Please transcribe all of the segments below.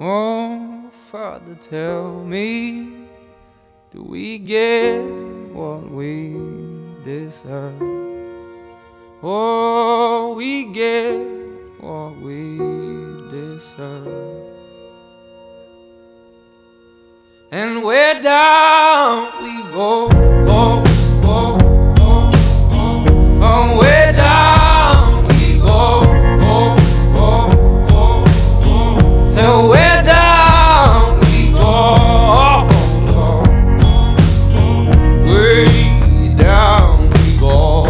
Oh, Father, tell me, do we get what we deserve? Oh, we get what we deserve. And where down we go, go, go, go, go. Oh, where down we go, go, go, go, go. So where down we go, go, go, go. Way down we go.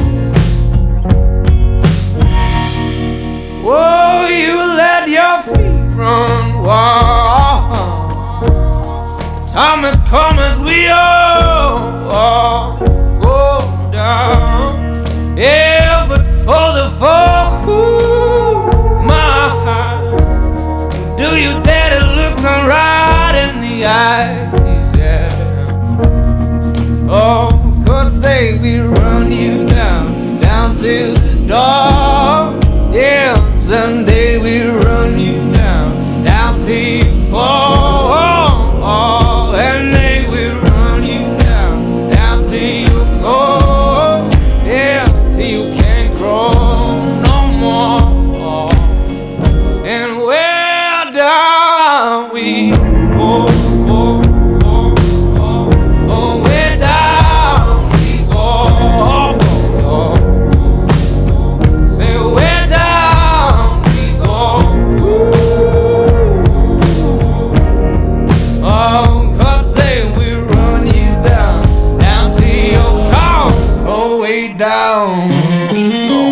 Oh, you let your feet run wild. Time has come as we all go down. Yeah, but for the fall, my heart, do you dare to look me right in the eyes? Yeah. Oh, 'cause say we run you down, down to the door. Yeah, someday we run you down, down till you fall. And they will run you down, down till you go. Yeah, till you can't grow no more. And where down we go, go, go, go. Oh, where down we go, go, go. Say where down we go. Oh, down we go.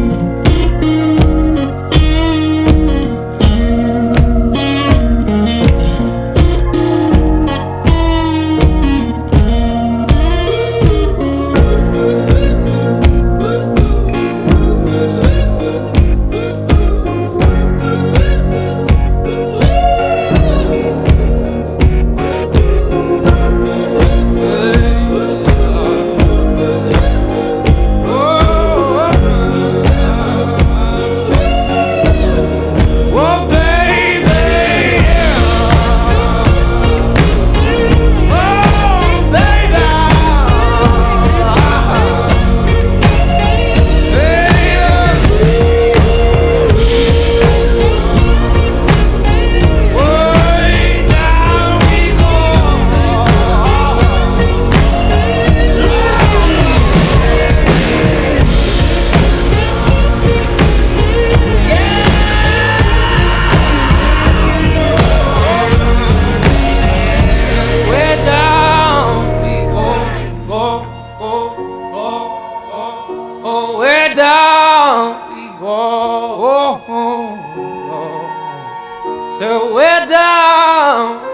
Oh, where down we go. So where down